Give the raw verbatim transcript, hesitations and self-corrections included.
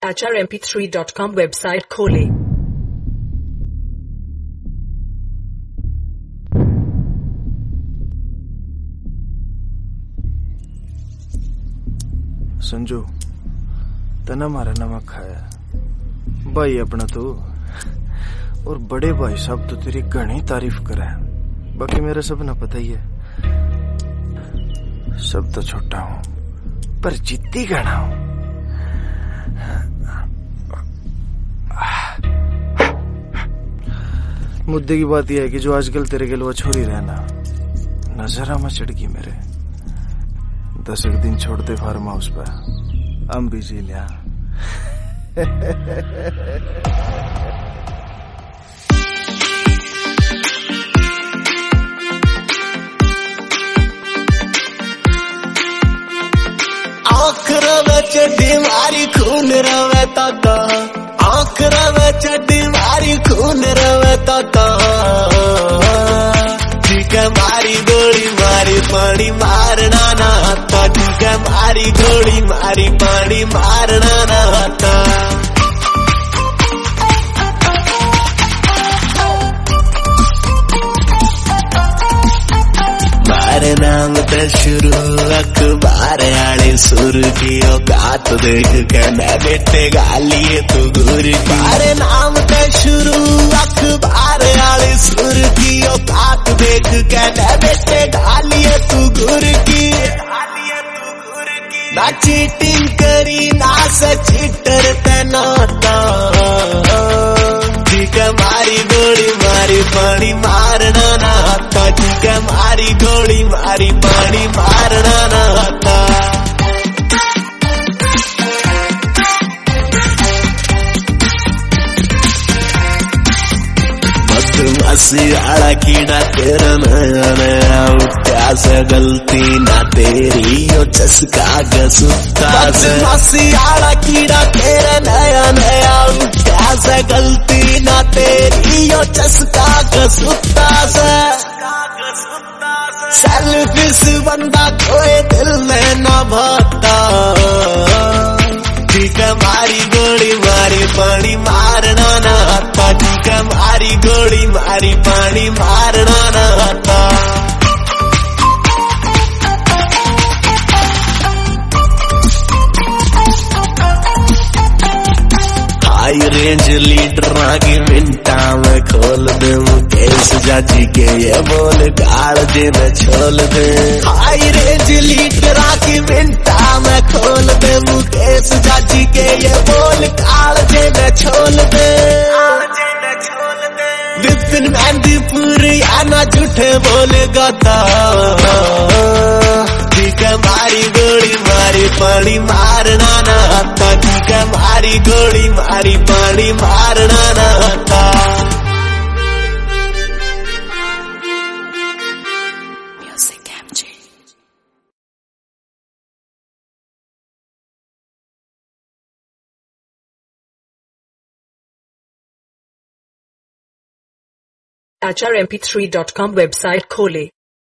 H R M P three dot com website खोलें। संजू तना मारा नमक खाया भाई अपना तो, और बड़े भाई साहब तो तेरी घनी तारीफ करे, बाकी मेरा सब ना पता ही है। सब तो छोटा हूं पर जिद्दी घना हूं। मुद्दे की बात यह है कि जो आजकल तेरे गिलवा छोरी रहना नजरा में चढ़ गई मेरे। दस एक दिन छोड़ दे फार्म हाउस पर, हम भी जी लिया। आँख रवे चड्डी मारी खून रवे ताता, आँख रवे चड्डी मारी खून रवे ताता। ठीक है मारी गोली मारी पानी मारना ना आता, ठीक है मारी गोली मारी पानी मारना ना आता। मारे नाम तो शुरू अखबार आले सुर की औकात देख के मैं बेटे गालिए तू गुर की। मारे नाम तो शुरू अखबार आले सुर की औकात देख के मैं बेटे गालिए तू गुर की। ना चीटिंग करी ना से चीटर तनाता, ठीक है मारी गोली मारी पानी मारना ना आता, ठीक है मारी गोली मारी पानी मारना ना आता। मधुमासी आड़ा कीड़ा तेरा नया नया उठा से गलती ना तेरी यो चस्का गसुता से। मधुमासी आड़ा कीड़ा तेरा नया नया उठा से गलती ना तेरी यो चस्का गसुता से। सेल्फिश बंदा कोई दिल में ना भाता, ठीक है मारी गोली मारी पानी मारना ना आता, ठीक है मारी गोली मारी पानी मारना ना आता। हाई रेंज लीडर आगे मिनटा में खोल दे मुकेश जाजी के ये बोल गाड़ दे मैं छोल दे। हाई रेंज लीडर आगे मिनटा में खोल दे मुकेश जाजी के ये बोल गाड़ दे मैं छोल दे। विपिन मेहंदीपुरी आना झूठे बोले गाता, ठीक है मारी गोली मारी पानी मारना ना आता, ठीक है मारी गोली मारी पानी मारना ना आता। Music MJ. H R M P three dot com website खोलें।